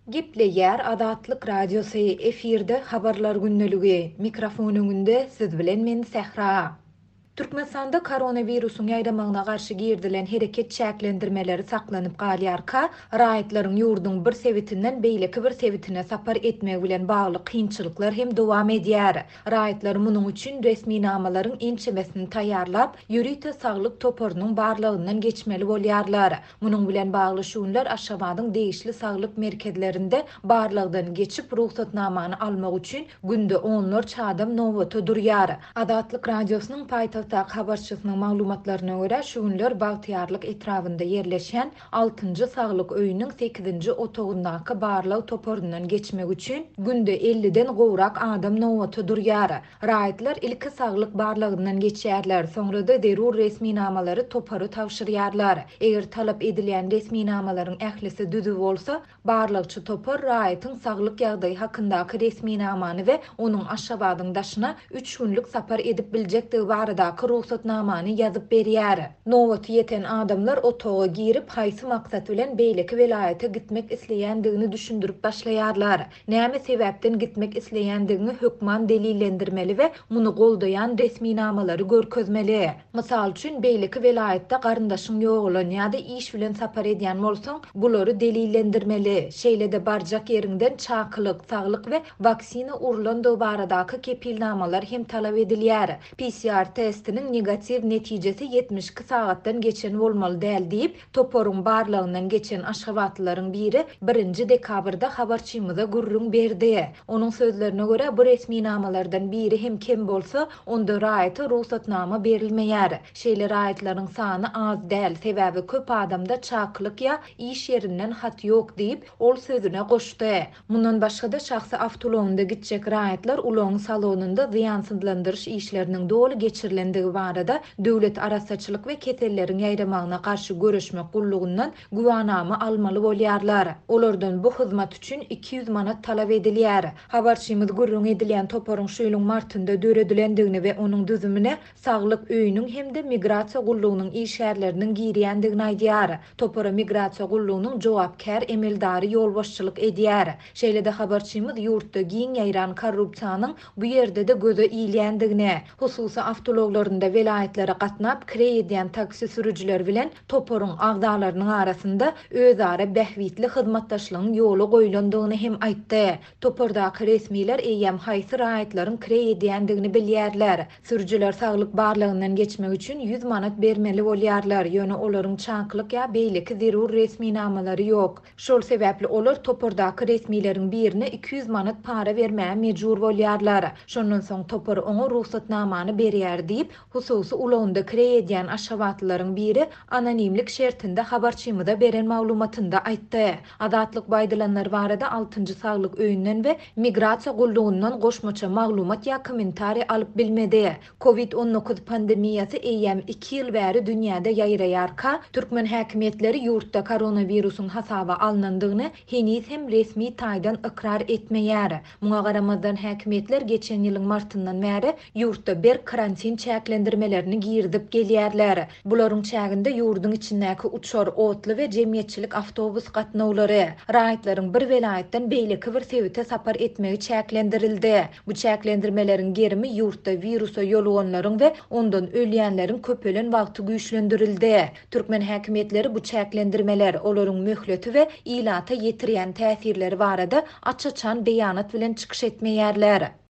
Gipleýär Adatlyk Radiosy efirde habarlar günneligi. Mikrofon öňünde siz bilen men Sähra. Türkmenistanda koronawirusyň ýaýdamagyna garşy girdilen hereket çäklendirmeleri saklanyp galýarka, raýatlaryň ýurdun bir sebitinden beýleki bir sebitine sapar etmek bilen bagly kynçylyklar hem dowam edýär. Raýatlar munyň üçin resmi namalaryň ençemesini taýýarlap, ýürite saglyk toporunyň barlygyndan geçmeli bolýarlar. Munyň bilen bagly şuňlar Aşgabatyň degişli saglyk merkezlerinde barlygdan geçip ruhsatnamany almak üçin günde onlarça adam nowata durýar. Adatlyk radiosynyň paýtagty habarçysynyň maglumatlaryna görä, şu günler Bagtyarlyk etrafynda ýerleşen 6-njy saglyk öýüniň 8-nji otagundaky barlyg toporundan geçmek üçin günde 50-den gowrak adam nowata durýar. Raýatlar ilki saglyk barlygyndan geçýärler, soňra-da derur resmi namalary toporu tawşyrýarlar. Eger talap edilen resmi namalaryň ählisi düzü bolsa, barlygçy topor raýatyň saglyk ýagdaýy hakyndaky resmi namany we onuň Aşgabatyň daşyna 3 günlük sapar edip biljekdigi barada ruhsatnamany ýazyp berýär. Nowaty ýeten adamlar otaga girip haýsy maksat bilen beýleki welaýata gitmek isleýändigini düşündirip başlaýarlar. Näme sebäpden gitmek isleýändigini hökman delillendirmeli we muny goldaýan resmi namalary görkezmeli. Mysal üçin beýleki welaýatda garyndaşyň ýogulan ýa-da iş bilen sapar edýän bolsaň, bulary delillendirmeli. Şeýle-de barjak ýeriňden çakylyk, saglyk we waksina urulandygy baradaky kepilnamalar hem talap edilýär. PCR testiniň negativ netijesi 72 sagatdan geçen bolmaly däl diýip toporun barlygyndan geçen Aşgabatlylaryň biri 1-nji dekabrda habarçymyza gurrun berdi. Onuň sözlerine görä bu resmi namalardan biri hem kem bolsa onda raýaty ruhsatnama berilmeýär. Şeýle raýatlaryň sany az däl, sebäbi köp adamda çakylyk ýa iş ýerinden hat ýok diýip ol sözüne goşdy. Mundan başga-da şahsy awtologunda gitjek raýatlar uloň salonunda ziýansızlandyryş işleriniň dolu geçirilendigi barada döwlet arasaçylyk we ketellerin ýaýdamagyna garşy görüşmek gullugundan guwanamy almaly bolýarlar. Olardan bu hyzmat üçin 200 manat talap edilýär. Habarçymyz gurrun edilen toporuň şu ýylyň martynda döredilendigini we onuň düzümine saglyk öýüniň hemde migrasiýa gullugynyň işgärleriniň girýändigini aýdýar. Topora migrasiýa gullugynyň jogapkär emeldary ýolbaşçylyk edýär. Şeýle-de habarçymyz ýurtda giň ýaýran korrupsiýanyň bu ýerde de göze iýilýändigini, hususy awtologlarynda welaýatlary gatnap kire edýän taksi sürüjiler bilen toporuň agdalarynyň arasynda özara bähwitli hyzmatdaşlygyň ýoly goýulandygyny hem aýtdy. Topordaky resmiler eýem haýsy raýatlaryň kire edýändigini bilýärler. Sürüjiler saglyk barlygyndan geçmek üçin 100 manat bermeli bolýarlar. Ýöne olaryň çanklyk ýa beýleki zerur resmi namalary ýok. Şol sebäpli olar topordaky resmileriň birine 200 manat para bermäge mejbur bolýarlar. Şondan soň topor oňa ruhsatnamany berýär diýip hususy ulanda kire edýän Aşgabatlylaryň biri anonimlik şertinde habarçymyza beren maglumatynda aýtdy. Adatlyk baýdalanlar barada 6-njy saglyk öýünden we migrasiýa gullugundan goşmaça maglumat ýa kommentari alyp bilmedi. Covid-19 pandemiýasy eýem 2 ýyl bäri dünýäde ýaýraýarka, türkmen häkimetleri ýurtda koronawirusyň hasaba alınandygyny heniz hem resmi taýdan ikrar etmeýär. Muňa garamazdan häkimetler geçen ýylyň martyndan bäri ýurtda bir karantin çäklendirmelerini girdip gelýärler. Bularyň çäginde ýurdun içindäki uçar, otly we jemgyýetçilik awtobus gatnawlary raýatlaryň bir welaýatdan beýleki bir sebite sapar etmegi çäklendirildi. Bu çäklendirmeleriň gerimi ýurtda virusa ýoluganlaryň we ondan ölýänleriň köpelen wagty güýçlendirildi. Türkmen häkimetleri bu çäklendirmeler olaryň möhleti we ilata ýetirýän täsirleri barada açaçan beýanat bilen çykyş etmeýärler.